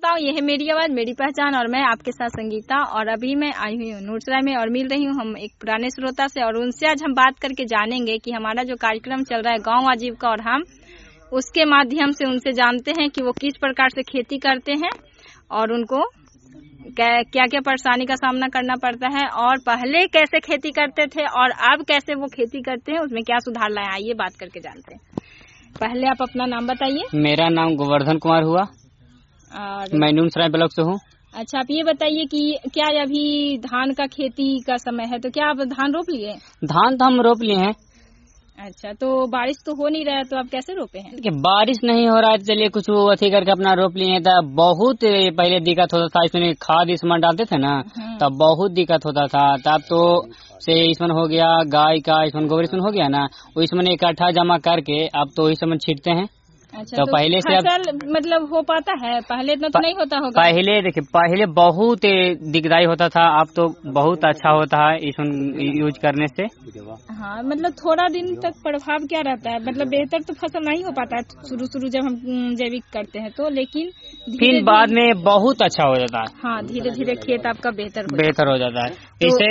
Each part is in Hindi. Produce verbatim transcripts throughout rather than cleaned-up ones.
श्रोताओं, ये है मेरी आवाज मेरी पहचान और मैं आपके साथ संगीता। और अभी मैं आई हुई हूँ नूरसराय में और मिल रही हूँ हम एक पुराने श्रोता से, और उनसे आज हम बात करके जानेंगे कि हमारा जो कार्यक्रम चल रहा है गांव आजीविका, और हम उसके माध्यम से उनसे जानते हैं कि वो किस प्रकार से खेती करते हैं और उनको क्या क्या परेशानी का सामना करना पड़ता है, और पहले कैसे खेती करते थे और अब कैसे वो खेती करते हैं, उसमें क्या सुधार लाए। आइए बात करके जानते हैं। पहले आप अपना नाम बताइए। मेरा नाम गोवर्धन कुमार हुआ और मैं नूरसराय ब्लॉक से हूँ। अच्छा, आप ये बताइए कि क्या अभी धान का खेती का समय है, तो क्या आप धान रोप लिए? धान तो हम रोप लिए हैं। अच्छा, तो बारिश तो हो नहीं रहा है, तो आप कैसे रोपे हैं? कि बारिश नहीं हो रहा है, चलिए कुछ अथी करके अपना रोप लिए हैं। तब बहुत पहले दिक्कत होता था, इसमें खाद इसमें डालते थे ना, तब बहुत दिक्कत होता था। तब तो से इसमें हो गया गाय का, इसमें गोबर इसमें हो गया ना, वो इसमें इकट्ठा जमा करके अब तो इसमें छींटते हैं। अच्छा, तो, तो पहले से फसल मतलब हो पाता है? पहले इतना तो नहीं होता होगा। पहले देखिए, पहले बहुत दिकदाई होता था, अब तो बहुत अच्छा होता है इसमें यूज करने से। हाँ, मतलब थोड़ा दिन तक प्रभाव क्या रहता है, मतलब बेहतर तो फसल नहीं हो पाता है शुरू शुरू जब हम जैविक करते हैं तो, लेकिन फिर बाद में बहुत अच्छा हो जाता है। हाँ, धीरे धीरे खेत आपका बेहतर बेहतर हो जाता है। इससे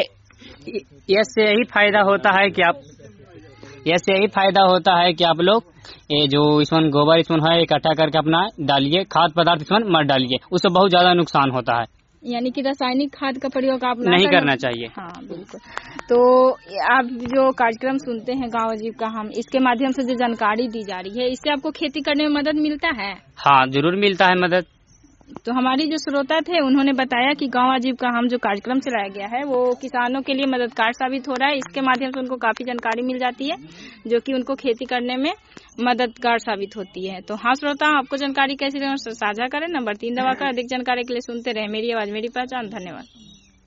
इससे यही फायदा होता है कि आप इससे यही फायदा होता है कि आप लोग ये जो इसमें गोबर इसमें है इकट्ठा करके अपना डालिए, खाद पदार्थ इसमें मत डालिए, उससे बहुत ज्यादा नुकसान होता है। यानी कि रासायनिक खाद का प्रयोग आप नहीं करना चाहिए। हाँ बिल्कुल। तो आप जो कार्यक्रम सुनते हैं गांव आजीविका, हम इसके माध्यम से जो जानकारी दी जा रही है, इससे आपको खेती करने में मदद मिलता है? हाँ, जरूर मिलता है मदद। तो हमारी जो श्रोता थे उन्होंने बताया कि गांव आजीविका हम जो कार्यक्रम चलाया गया है वो किसानों के लिए मददगार साबित हो रहा है। इसके माध्यम से उनको काफी जानकारी मिल जाती है जो कि उनको खेती करने में मददगार साबित होती है। तो हाँ श्रोता, आपको जानकारी कैसी लगी साझा करें। नंबर तीन दबाकर अधिक जानकारी के लिए सुनते रहे मेरी आवाज मेरी पहचान। धन्यवाद।